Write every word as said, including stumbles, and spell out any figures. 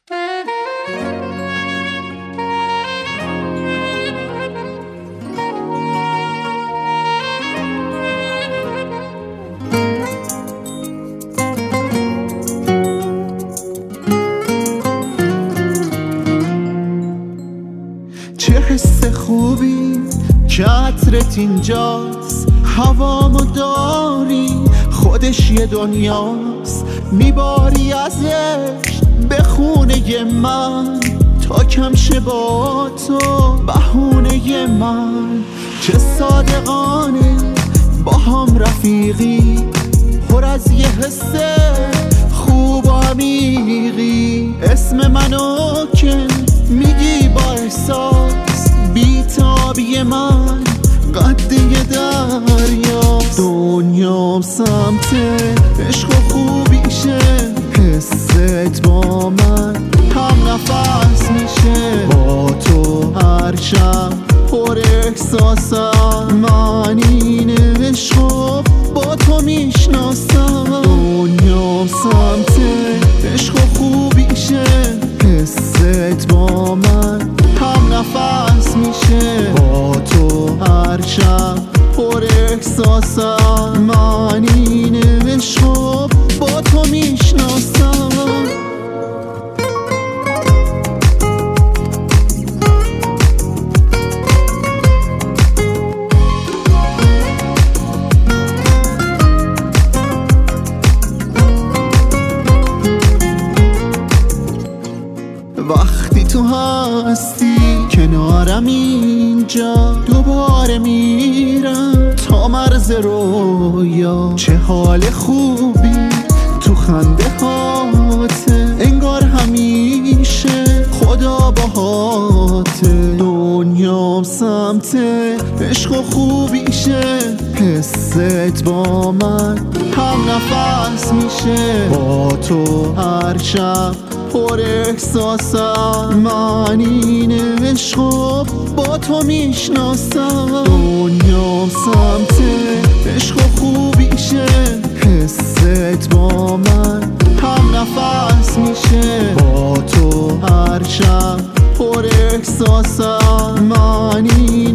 چه حس خوبی که عطرت اینجاست، هوامو داری خودش یه دنیاست، میباری ازش به خونه من تا کم شه با تو بهونه من. چه صادقانه با هم رفیقی، پر از یه حس خوب و عمیقی، اسم منو که میگی با احساس، بیتابی من قد یه دریا، دنیام سمت عشق و خوبیشه، حست با من هم نفس میشه، با تو هر شب پر احساسم، من این عشق با تو میشناسم، دنیام سمت عشق و خوبیشه، حست با من هم نفس میشه، با تو هر شب پر احساسم، من این عشق با تو میشناسم. وقتی تو هستی کنارم اینجا، دوباره میرم تا مرز رویا، چه حال خوبی تو خنده هاته، انگار همیشه خدا باهاته، دنیام سمت عشق و خوبیشه، حست با من هم نفس میشه، با تو هر شب پر احساسم، من این عشق با تو میشناسم، دنیام سمت عشق و خوبیشه، حست با من هم نفس میشه، با تو هر شب پر احساسم، من این